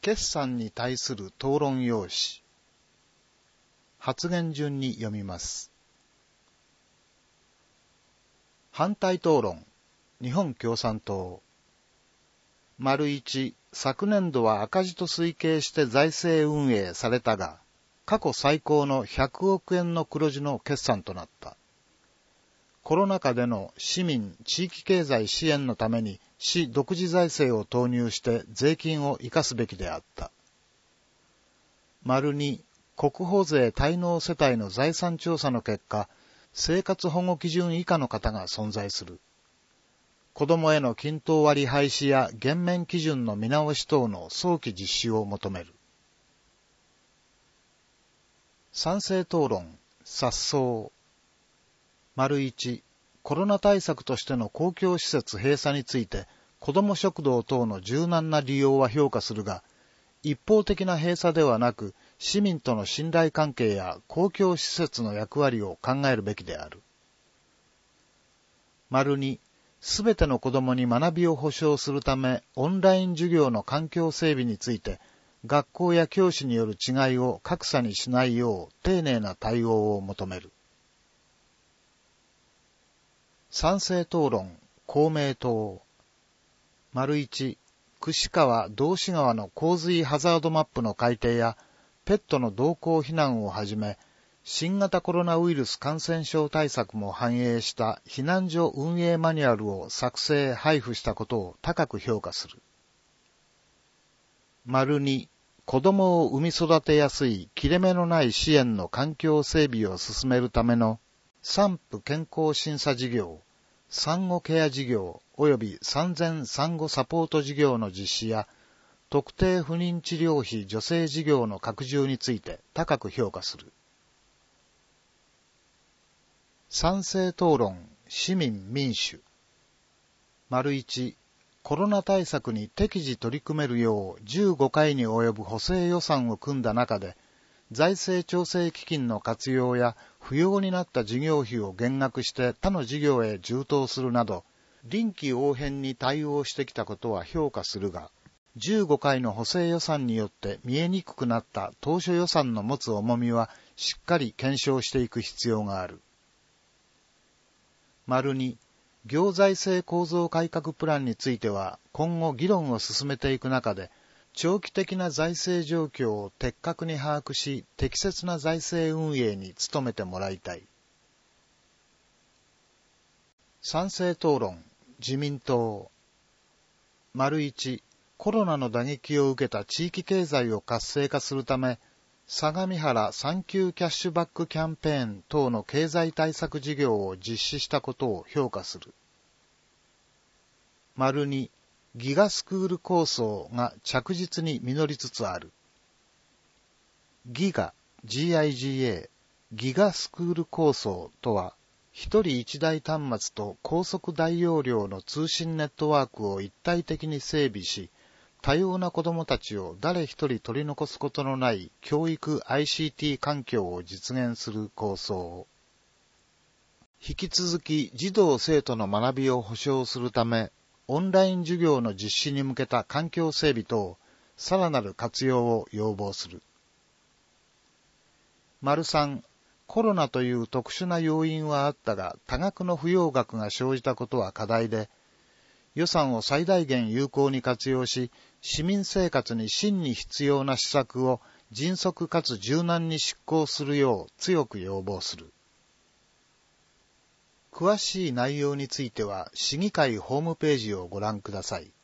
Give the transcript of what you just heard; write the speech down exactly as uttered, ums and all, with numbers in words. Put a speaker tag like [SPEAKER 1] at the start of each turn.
[SPEAKER 1] 決算に対する討論要旨。発言順に読みます。反対討論。日本共産党。丸一、昨年度は赤字と推計して財政運営されたが、過去最高のひゃくおくえんの黒字の決算となった。コロナ禍での市民・地域経済支援のために市独自財政を投入して税金を生かすべきであった。丸に、国保税滞納世帯の財産調査の結果、生活保護基準以下の方が存在する。子どもへの均等割廃止や減免基準の見直し等の早期実施を求める。賛成討論、殺走。丸一、コロナ対策としての公共施設閉鎖について、子ども食堂等の柔軟な利用は評価するが、一方的な閉鎖ではなく、市民との信頼関係や公共施設の役割を考えるべきである。丸に、すべての子どもに学びを保障するため、オンライン授業の環境整備について、学校や教師による違いを格差にしないよう丁寧な対応を求める。賛成討論、公明党。丸一、串川道志川の洪水ハザードマップの改定や、ペットの同行避難をはじめ、新型コロナウイルス感染症対策も反映した避難所運営マニュアルを作成・配布したことを高く評価する。丸二、子供を産み育てやすい切れ目のない支援の環境整備を進めるための産婦健康審査事業、産後ケア事業及び産前産後サポート事業の実施や特定不妊治療費助成事業の拡充について高く評価する。賛成討論、市民民主。丸一、コロナ対策に適時取り組めるようじゅうごかいに及ぶ補正予算を組んだ中で、財政調整基金の活用や不要になった事業費を減額して他の事業へ充当するなど、臨機応変に対応してきたことは評価するが、じゅうごかいの補正予算によって見えにくくなった当初予算の持つ重みはしっかり検証していく必要がある。丸に、行財政構造改革プランについては今後議論を進めていく中で、長期的な財政状況を的確に把握し、適切な財政運営に努めてもらいたい。賛成討論、自民党。丸一、コロナの打撃を受けた地域経済を活性化するため、相模原サンキューキャッシュバックキャンペーン等の経済対策事業を実施したことを評価する。丸二、ギガスクール構想が着実に実りつつある。ギガ、ジーアイジーエー、ギガスクール構想とは、一人一台端末と高速大容量の通信ネットワークを一体的に整備し、多様な子どもたちを誰一人取り残すことのない教育 アイシーティー 環境を実現する構想。引き続き児童生徒の学びを保障するため、オンライン授業の実施に向けた環境整備等、さらなる活用を要望する。丸三、コロナという特殊な要因はあったが、多額の不要額が生じたことは課題で、予算を最大限有効に活用し、市民生活に真に必要な施策を迅速かつ柔軟に執行するよう強く要望する。詳しい内容については、市議会ホームページをご覧ください。